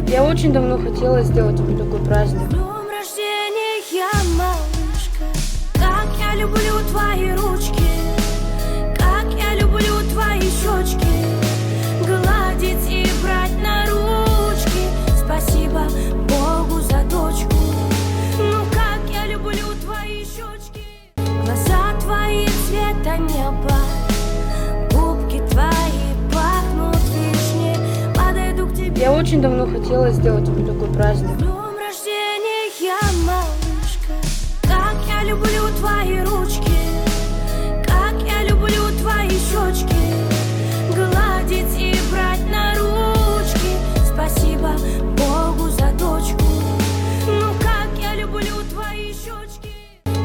Я очень давно хотела сделать тебе такой праздник. С днем рождения, малышка. Как я люблю твои ручки, как я люблю твои щечки, гладить и брать на ручки. Спасибо Богу за дочку. Ну как я люблю твои щечки, глаза твои цвета неба, губки твои пахнут вишней. Подойду к тебе. Я очень давно хотела сделать тебе такой праздник.